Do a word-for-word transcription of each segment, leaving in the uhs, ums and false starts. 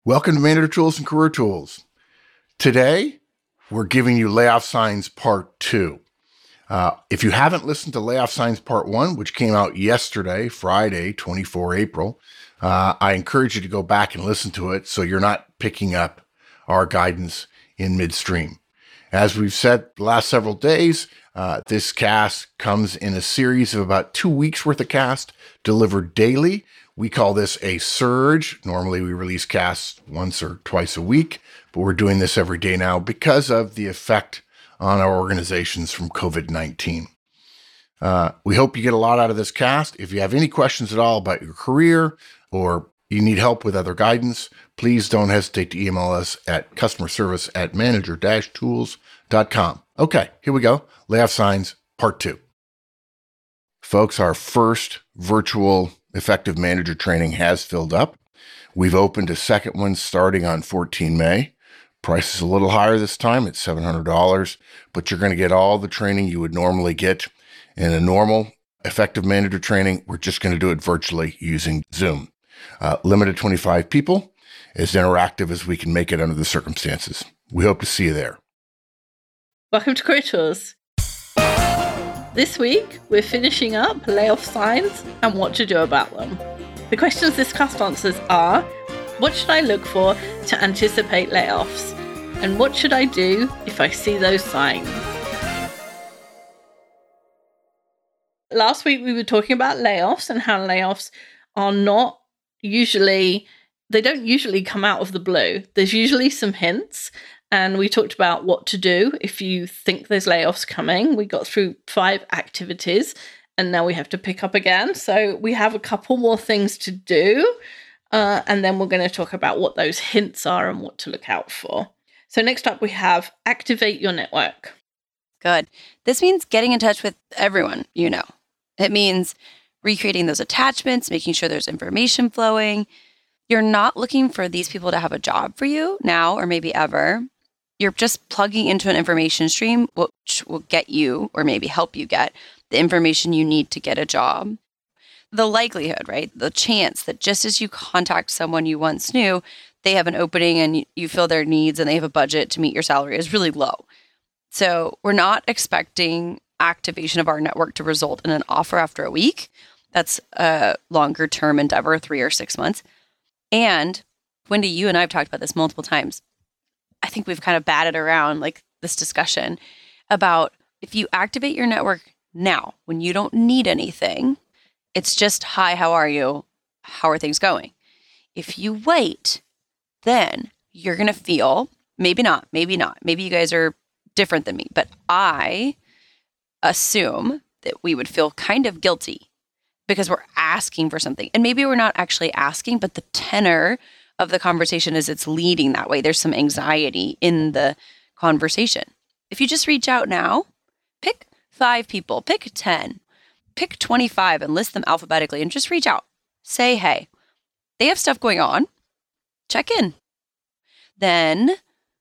Welcome to Manager Tools and Career Tools. Today, we're giving you Layoff Signs Part two. Uh, if you haven't listened to Layoff Signs Part one, which came out yesterday, Friday, the twenty-fourth of April, uh, I encourage you to go back and listen to it so you're not picking up our guidance in midstream. As we've said the last several days, uh, this cast comes in a series of about two weeks worth of cast delivered daily. We call this a surge. Normally we release casts once or twice a week, but we're doing this every day now because of the effect on our organizations from covid nineteen. Uh, we hope you get a lot out of this cast. If you have any questions at all about your career or you need help with other guidance, please don't hesitate to email us at customer service at manager dash tools dot com. Okay, here we go. Layoff Signs Part two. Folks, our first virtual effective manager training has filled up. We've opened a second one starting on the fourteenth of May. Price is a little higher this time. It's seven hundred dollars, but you're going to get all the training you would normally get in a normal effective manager training. We're just going to do it virtually using Zoom. Uh, limited twenty-five people, as interactive as we can make it under the circumstances. We hope to see you there. Welcome to Career Tools. This week, we're finishing up layoff signs and what to do about them. The questions this cast answers are, what should I look for to anticipate layoffs? And what should I do if I see those signs? Last week, we were talking about layoffs and how layoffs are not usually, they don't usually come out of the blue. There's usually some hints. And we talked about what to do if you think there's layoffs coming. We got through five activities and now we have to pick up again. So we have a couple more things to do. Uh, and then we're going to talk about what those hints are and what to look out for. So next up, we have activate your network. Good. This means getting in touch with everyone you know. It means recreating those attachments, making sure there's information flowing. You're not looking for these people to have a job for you now or maybe ever. You're just plugging into an information stream, which will get you, or maybe help you get, the information you need to get a job. The likelihood, right? The chance that just as you contact someone you once knew, they have an opening and you fill their needs and they have a budget to meet your salary is really low. So we're not expecting activation of our network to result in an offer after a week. That's a longer term endeavor, three or six months. And Wendy, you and I have talked about this multiple times. I think we've kind of batted around like this discussion about if you activate your network now when you don't need anything, it's just, hi, how are you? How are things going? If you wait, then you're going to feel, maybe not, maybe not, maybe you guys are different than me, but I assume that we would feel kind of guilty because we're asking for something. And maybe we're not actually asking, but the tenor of the conversation is it's leading that way. There's some anxiety in the conversation. If you just reach out now, pick five people, pick ten, pick twenty-five and list them alphabetically and just reach out. Say, hey, they have stuff going on. Check in. Then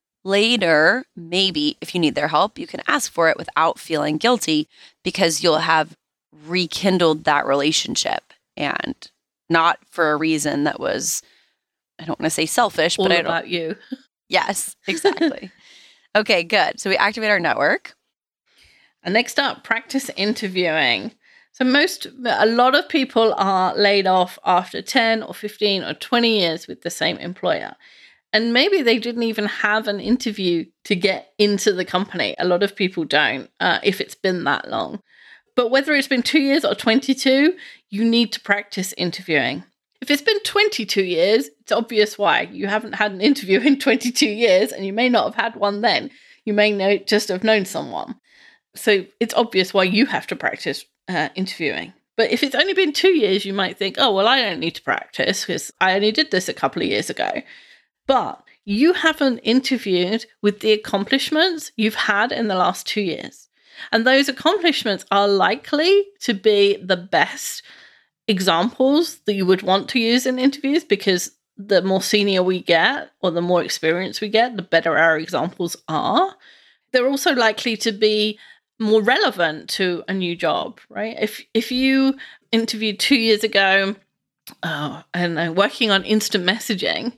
later, maybe if you need their help, you can ask for it without feeling guilty because you'll have rekindled that relationship and not for a reason that was, I don't want to say selfish, All but I about don't. you. Yes, exactly. Okay, good. So we activate our network. And next up, practice interviewing. So most, a lot of people are laid off after ten or fifteen or twenty years with the same employer. And maybe they didn't even have an interview to get into the company. A lot of people don't, uh, if it's been that long. But whether it's been two years or twenty-two, you need to practice interviewing. If it's been twenty-two years, it's obvious why. You haven't had an interview in twenty-two years, and you may not have had one then. You may know, just have known someone. So it's obvious why you have to practice uh, interviewing. But if it's only been two years, you might think, oh, well, I don't need to practice because I only did this a couple of years ago. But you haven't interviewed with the accomplishments you've had in the last two years. And those accomplishments are likely to be the best examples that you would want to use in interviews because the more senior we get or the more experience we get, the better our examples are. They're also likely to be more relevant to a new job, right? If if you interviewed two years ago, oh, I don't know, working on instant messaging,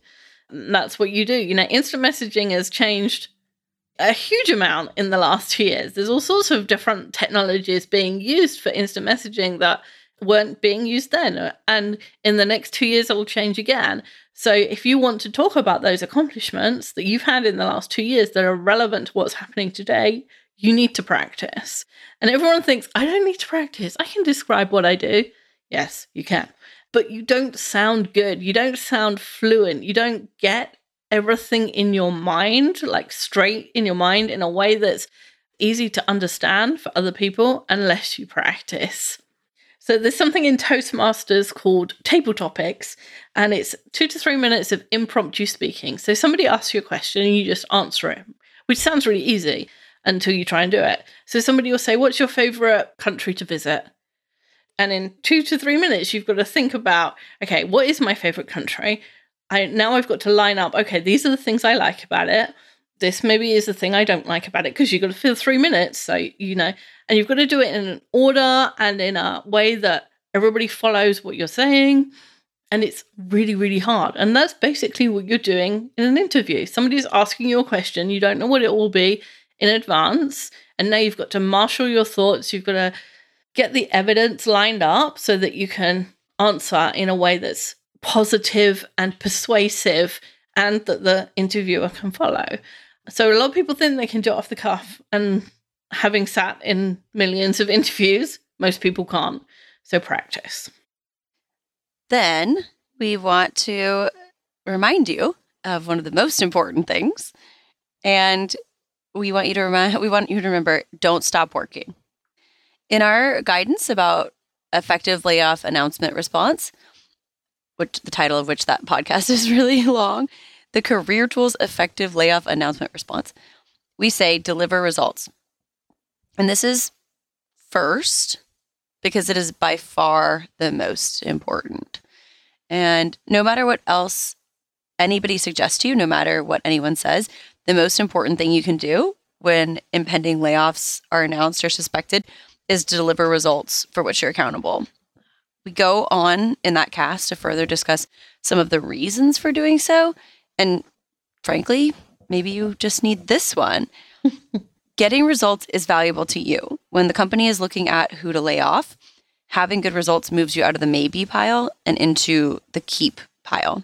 That's what you do. You know, instant messaging has changed a huge amount in the last two years. There's all sorts of different technologies being used for instant messaging that weren't being used then. And in the next two years, it will change again. So if you want to talk about those accomplishments that you've had in the last two years that are relevant to what's happening today, you need to practice. And everyone thinks, I don't need to practice. I can describe what I do. Yes, you can. But you don't sound good. You don't sound fluent. You don't get everything in your mind, like straight in your mind in a way that's easy to understand for other people unless you practice. So there's something in Toastmasters called Table Topics, and it's two to three minutes of impromptu speaking. So somebody asks you a question and you just answer it, which sounds really easy until you try and do it. So somebody will say, what's your favorite country to visit? And in two to three minutes, you've got to think about, okay, what is my favorite country? I now I've got to line up, okay, these are the things I like about it. This maybe is the thing I don't like about it, because you've got to fill three minutes. So, you know, and you've got to do it in an order and in a way that everybody follows what you're saying. And it's really, really hard. And that's basically what you're doing in an interview. Somebody's asking you a question. You don't know what it will be in advance. And now you've got to marshal your thoughts. You've got to get the evidence lined up so that you can answer in a way that's positive and persuasive and that the interviewer can follow. So a lot of people think they can do it off the cuff, and having sat in millions of interviews, most people can't. So practice. Then we want to remind you of one of the most important things. And we want you to remind, we want you to remember, don't stop working. In our guidance about effective layoff announcement response, which the title of which that podcast is really long, the Career Tools Effective Layoff Announcement Response, we say deliver results. And this is first because it is by far the most important. And no matter what else anybody suggests to you, no matter what anyone says, the most important thing you can do when impending layoffs are announced or suspected is to deliver results for which you're accountable. We go on in that cast to further discuss some of the reasons for doing so. And frankly, maybe you just need this one. Getting results is valuable to you. When the company is looking at who to lay off, having good results moves you out of the maybe pile and into the keep pile.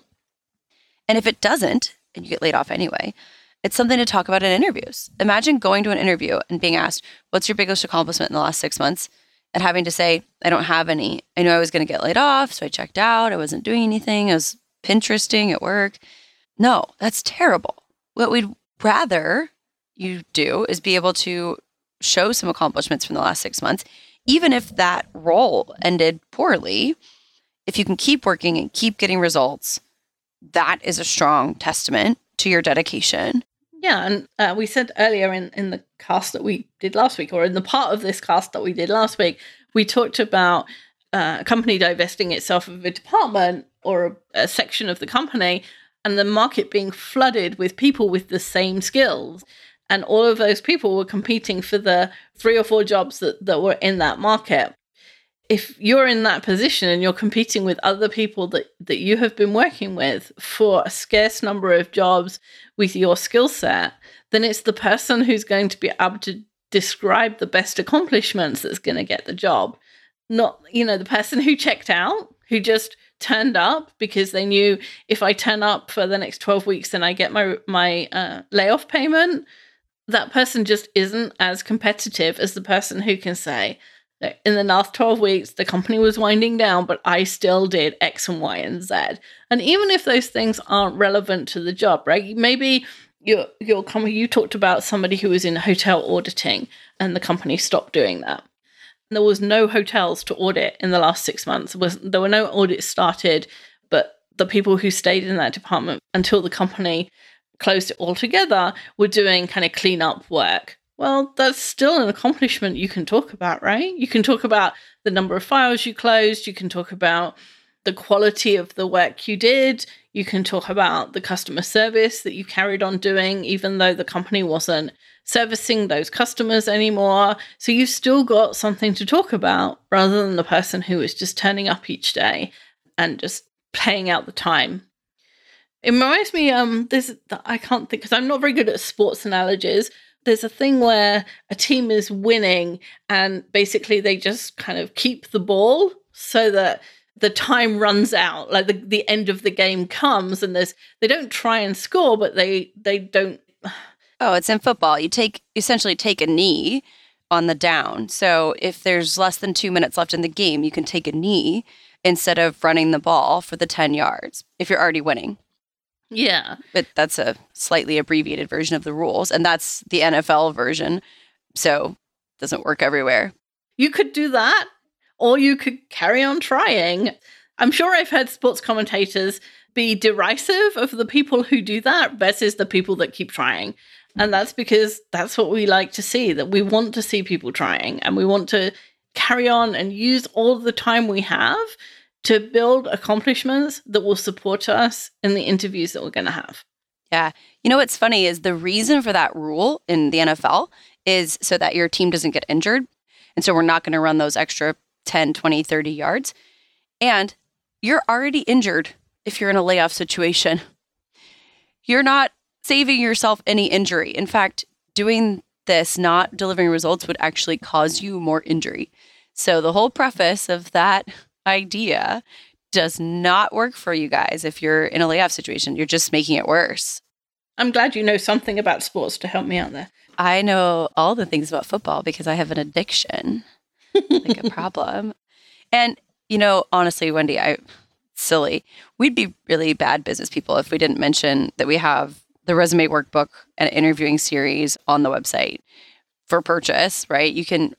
And if it doesn't, and you get laid off anyway, it's something to talk about in interviews. Imagine going to an interview and being asked, what's your biggest accomplishment in the last six months? And having to say, I don't have any. I knew I was going to get laid off, so I checked out. I wasn't doing anything. I was Pinteresting at work. No, that's terrible. What we'd rather you do is be able to show some accomplishments from the last six months, even if that role ended poorly. If you can keep working and keep getting results, that is a strong testament to your dedication. Yeah, and uh, we said earlier in, in the cast that we did last week, or in the part of this cast that we did last week, we talked about uh, a company divesting itself of a department or a, a section of the company, and the market being flooded with people with the same skills. And all of those people were competing for the three or four jobs that, that were in that market. If you're in that position and you're competing with other people that, that you have been working with for a scarce number of jobs with your skill set, then it's the person who's going to be able to describe the best accomplishments that's going to get the job. Not, you know, the person who checked out, who just turned up because they knew if I turn up for the next twelve weeks, then I get my, my uh, layoff payment. That person just isn't as competitive as the person who can say, in the last twelve weeks, the company was winding down, but I still did X and Y and Z. And even if those things aren't relevant to the job, right? Maybe you're, you're coming, you talked about somebody who was in hotel auditing and the company stopped doing that. And there was no hotels to audit in the last six months. There, was, there were no audits started, but the people who stayed in that department until the company closed it altogether were doing kind of cleanup work. Well, that's still an accomplishment you can talk about, right? You can talk about the number of files you closed. You can talk about the quality of the work you did. You can talk about the customer service that you carried on doing, even though the company wasn't servicing those customers anymore. So you've still got something to talk about rather than the person who is just turning up each day and just playing out the time. It reminds me, um, there's, I can't think, because I'm not very good at sports analogies. There's a thing where a team is winning and basically they just kind of keep the ball so that the time runs out, like the, the end of the game comes, and there's, they don't try and score, but they, they don't. Oh, it's in football. You take, essentially take a knee on the down. So if there's less than two minutes left in the game, you can take a knee instead of running the ball for the ten yards if you're already winning. Yeah. But that's a slightly abbreviated version of the rules. And that's the N F L version. So it doesn't work everywhere. You could do that, or you could carry on trying. I'm sure I've heard sports commentators be derisive of the people who do that versus the people that keep trying. And that's because that's what we like to see, that we want to see people trying, and we want to carry on and use all the time we have to build accomplishments that will support us in the interviews that we're going to have. Yeah. You know, what's funny is the reason for that rule in the N F L is so that your team doesn't get injured. And so we're not going to run those extra ten, twenty, thirty yards. And you're already injured if you're in a layoff situation. You're not saving yourself any injury. In fact, doing this, not delivering results, would actually cause you more injury. So the whole preface of that idea does not work for you guys if you're in a layoff situation. You're just making it worse. I'm glad you know something about sports to help me out there. I know all the things about football because I have an addiction, like a problem. And, you know, honestly, Wendy, I silly. We'd be really bad business people if we didn't mention that we have the resume workbook and interviewing series on the website for purchase, right? You can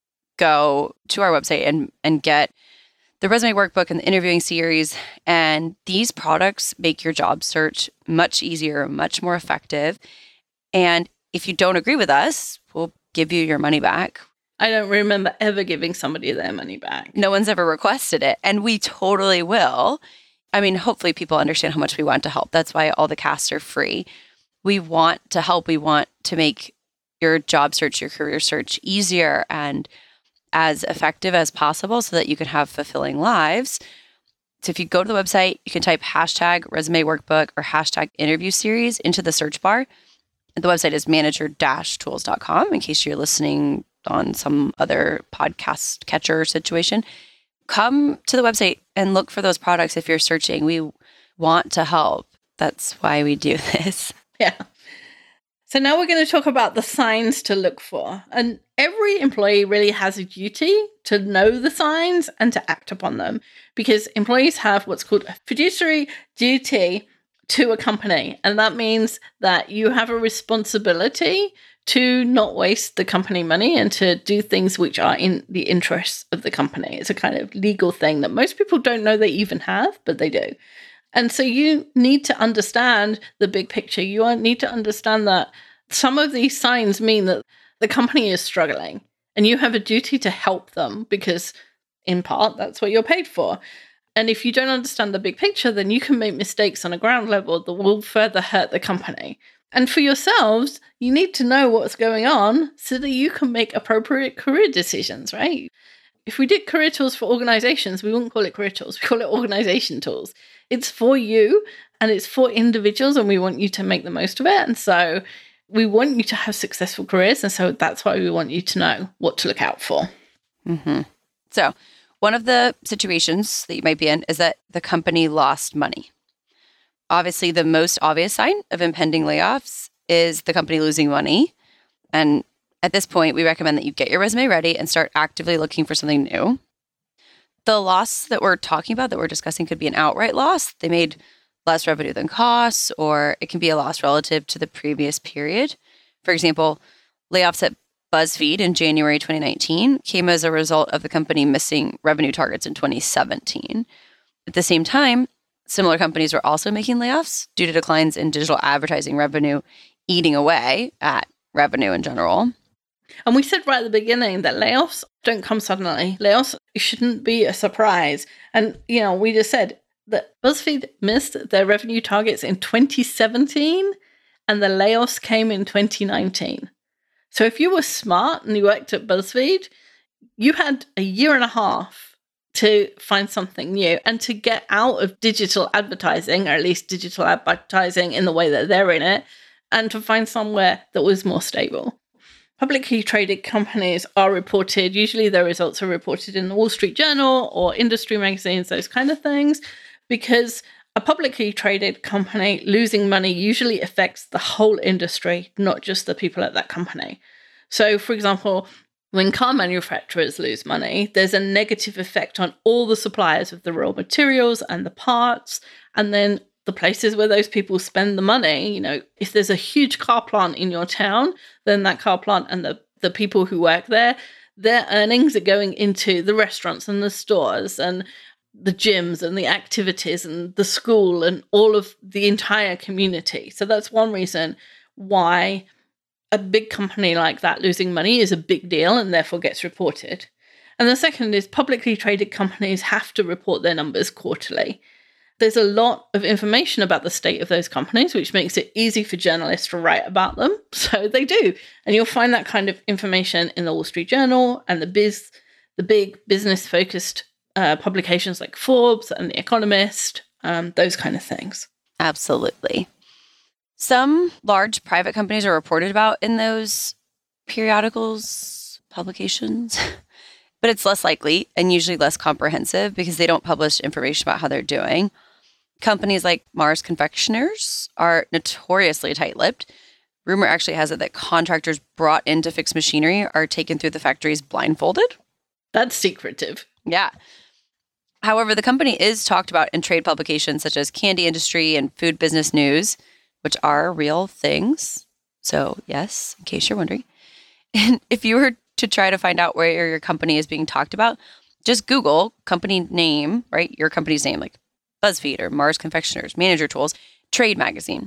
go to our website and, and get the resume workbook and the interviewing series. And these products make your job search much easier, much more effective. And if you don't agree with us, we'll give you your money back. I don't remember ever giving somebody their money back. No one's ever requested it, and we totally will. I mean, hopefully people understand how much we want to help. That's why all the casts are free. We want to help. We want to make your job search, your career search easier and as effective as possible so that you can have fulfilling lives. So if you go to the website, you can type hashtag resume workbook or hashtag interview series into the search bar. The website is manager dash tools dot com in case you're listening on some other podcast catcher situation. Come to the website and look for those products if you're searching. We want to help. That's why we do this. Yeah. So now we're going to talk about the signs to look for. And every employee really has a duty to know the signs and to act upon them, because employees have what's called a fiduciary duty to a company. And that means that you have a responsibility to not waste the company money and to do things which are in the interests of the company. It's a kind of legal thing that most people don't know they even have, but they do. And so you need to understand the big picture. You need to understand that some of these signs mean that the company is struggling and you have a duty to help them because, in part, that's what you're paid for. And if you don't understand the big picture, then you can make mistakes on a ground level that will further hurt the company. And for yourselves, you need to know what's going on so that you can make appropriate career decisions, right? If we did career tools for organizations, we wouldn't call it career tools. We call it organization tools. It's for you and it's for individuals, and we want you to make the most of it. And so we want you to have successful careers. And so that's why we want you to know what to look out for. Mm-hmm. So one of the situations that you might be in is that the company lost money. Obviously, the most obvious sign of impending layoffs is the company losing money. And at this point, we recommend that you get your resume ready and start actively looking for something new. The loss that we're talking about, that we're discussing, could be an outright loss. They made less revenue than costs, or it can be a loss relative to the previous period. For example, layoffs at BuzzFeed in January twenty nineteen came as a result of the company missing revenue targets in twenty seventeen. At the same time, similar companies were also making layoffs due to declines in digital advertising revenue, eating away at revenue in general. And we said right at the beginning that layoffs don't come suddenly. Layoffs shouldn't be a surprise. And, you know, we just said that BuzzFeed missed their revenue targets in twenty seventeen and the layoffs came in twenty nineteen. So if you were smart and you worked at BuzzFeed, you had a year and a half to find something new and to get out of digital advertising, or at least digital advertising in the way that they're in it, and to find somewhere that was more stable. Publicly traded companies are reported, usually their results are reported in the Wall Street Journal or industry magazines, those kind of things, because a publicly traded company losing money usually affects the whole industry, not just the people at that company. So, for example, when car manufacturers lose money, there's a negative effect on all the suppliers of the raw materials and the parts, and then the places where those people spend the money. You know, if there's a huge car plant in your town, then that car plant and the, the people who work there, their earnings are going into the restaurants and the stores and the gyms and the activities and the school and all of the entire community. So that's one reason why a big company like that losing money is a big deal and therefore gets reported. And the second is publicly traded companies have to report their numbers quarterly. There's a lot of information about the state of those companies, which makes it easy for journalists to write about them. So they do. And you'll find that kind of information in the Wall Street Journal and the biz, the big business-focused uh, publications like Forbes and The Economist, um, those kind of things. Absolutely. Some large private companies are reported about in those periodicals, publications, but it's less likely and usually less comprehensive because they don't publish information about how they're doing. Companies like Mars Confectioners are notoriously tight-lipped. Rumor actually has it that contractors brought in to fix machinery are taken through the factories blindfolded. That's secretive. Yeah. However, the company is talked about in trade publications such as Candy Industry and Food Business News, which are real things. So yes, in case you're wondering. And if you were to try to find out where your company is being talked about, just Google company name, right? Your company's name, like BuzzFeed or Mars Confectioners, Manager Tools, Trade Magazine.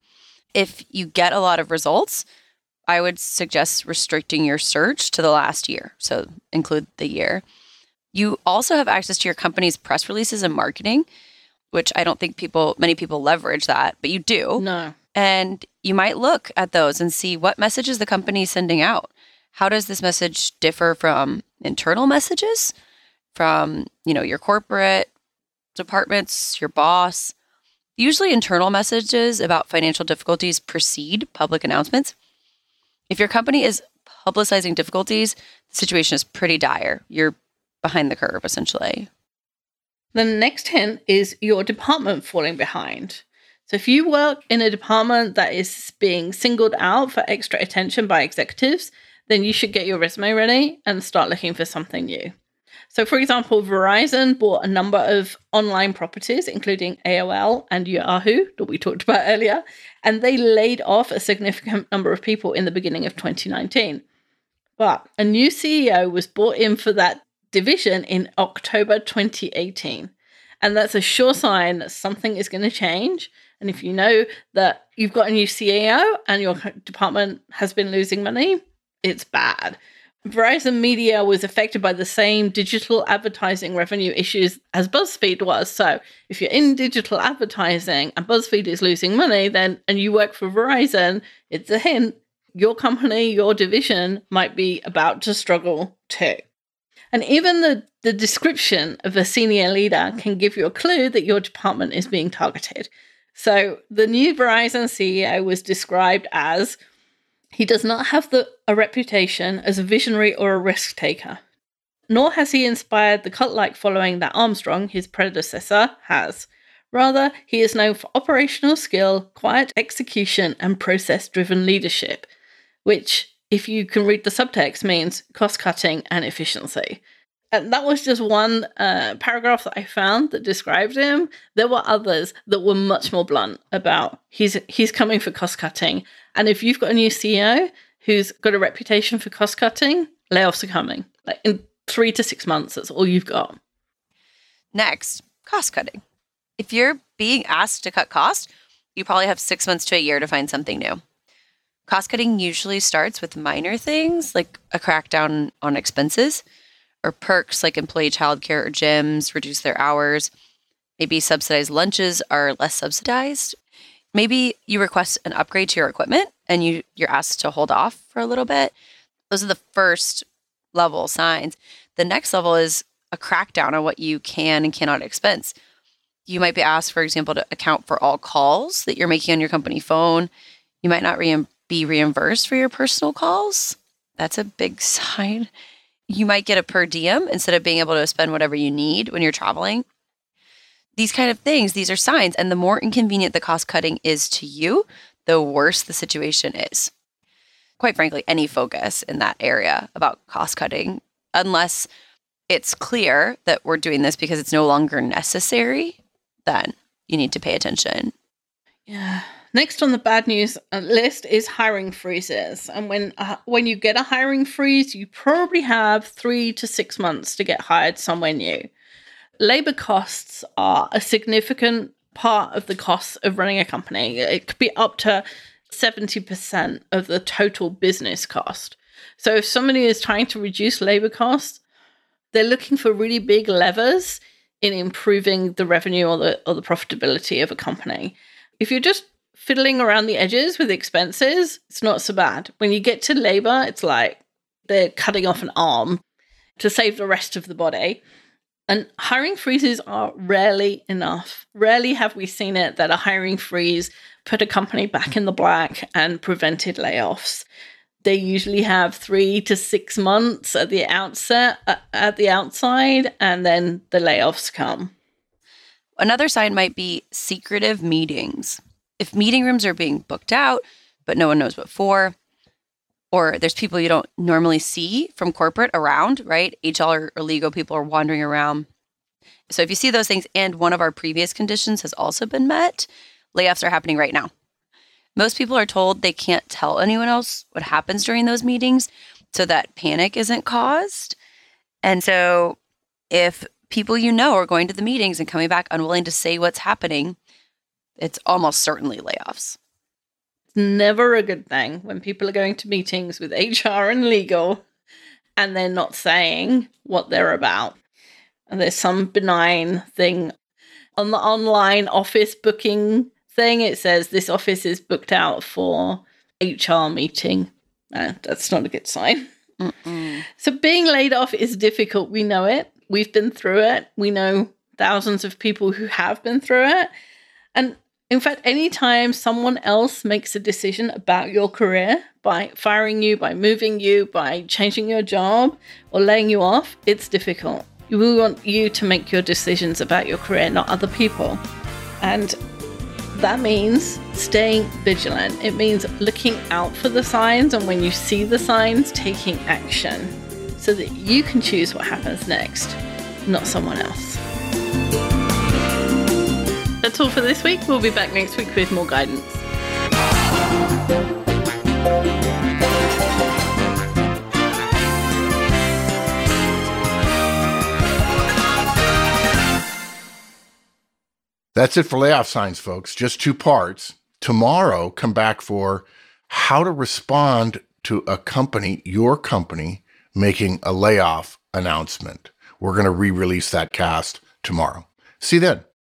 If you get a lot of results, I would suggest restricting your search to the last year. So include the year. You also have access to your company's press releases and marketing, which I don't think people, many people leverage that, but you do. No. And you might look at those and see what messages the company is sending out. How does this message differ from internal messages, from, you know, your corporate departments, your boss? Usually internal messages about financial difficulties precede public announcements. If your company is publicizing difficulties, the situation is pretty dire. You're behind the curve, essentially. The next hint is your department falling behind. So if you work in a department that is being singled out for extra attention by executives, then you should get your resume ready and start looking for something new. So for example, Verizon bought a number of online properties, including A O L and Yahoo, that we talked about earlier, and they laid off a significant number of people in the beginning of twenty nineteen. But a new C E O was brought in for that division in October twenty eighteen. And that's a sure sign that something is going to change. And if you know that you've got a new C E O and your department has been losing money, it's bad. Verizon Media was affected by the same digital advertising revenue issues as BuzzFeed was. So if you're in digital advertising and BuzzFeed is losing money, then and you work for Verizon, it's a hint. Your company, your division might be about to struggle too. And even the, the description of a senior leader can give you a clue that your department is being targeted. So the new Verizon C E O was described as, he does not have the, a reputation as a visionary or a risk taker, nor has he inspired the cult-like following that Armstrong, his predecessor, has. Rather, he is known for operational skill, quiet execution, and process-driven leadership, which, if you can read the subtext, means cost-cutting and efficiency. And that was just one uh, paragraph that I found that described him. There were others that were much more blunt about he's he's coming for cost-cutting. And if you've got a new C E O who's got a reputation for cost-cutting, layoffs are coming. Like in three to six months, that's all you've got. Next, cost-cutting. If you're being asked to cut costs, you probably have six months to a year to find something new. Cost-cutting usually starts with minor things like a crackdown on expenses, or perks like employee childcare or gyms reduce their hours. Maybe subsidized lunches are less subsidized. Maybe you request an upgrade to your equipment and you, you're asked to hold off for a little bit. Those are the first level signs. The next level is a crackdown on what you can and cannot expense. You might be asked, for example, to account for all calls that you're making on your company phone. You might not re- be reimbursed for your personal calls. That's a big sign. You might get a per diem instead of being able to spend whatever you need when you're traveling. These kind of things, these are signs. And the more inconvenient the cost cutting is to you, the worse the situation is. Quite frankly, any focus in that area about cost cutting, unless it's clear that we're doing this because it's no longer necessary, then you need to pay attention. Yeah. Next on the bad news list is hiring freezes. And when uh, when you get a hiring freeze, you probably have three to six months to get hired somewhere new. Labor costs are a significant part of the costs of running a company. It could be up to seventy percent of the total business cost. So if somebody is trying to reduce labor costs, they're looking for really big levers in improving the revenue or the or the profitability of a company. If you're just fiddling around the edges with expenses, it's not so bad. When you get to labor, it's like they're cutting off an arm to save the rest of the body. And hiring freezes are rarely enough. Rarely have we seen it that a hiring freeze put a company back in the black and prevented layoffs. They usually have three to six months at the outset, uh, at the outside, and then the layoffs come. Another sign might be secretive meetings. If meeting rooms are being booked out, but no one knows what for, or there's people you don't normally see from corporate around, right? H R or legal people are wandering around. So if you see those things and one of our previous conditions has also been met, layoffs are happening right now. Most people are told they can't tell anyone else what happens during those meetings so that panic isn't caused. And so if people you know are going to the meetings and coming back unwilling to say what's happening, it's almost certainly layoffs. It's never a good thing when people are going to meetings with H R and legal and they're not saying what they're about. And there's some benign thing on the online office booking thing. It says this office is booked out for H R meeting. Uh, that's not a good sign. Mm-mm. So being laid off is difficult. We know it. We've been through it. We know thousands of people who have been through it. And in fact, anytime someone else makes a decision about your career by firing you, by moving you, by changing your job or laying you off, it's difficult. We want you to make your decisions about your career, not other people. And that means staying vigilant. It means looking out for the signs, and when you see the signs, taking action so that you can choose what happens next, not someone else. That's all for this week. We'll be back next week with more guidance. That's it for layoff signs, folks. Just two parts. Tomorrow, come back for how to respond to a company, your company, making a layoff announcement. We're going to re-release that cast tomorrow. See you then.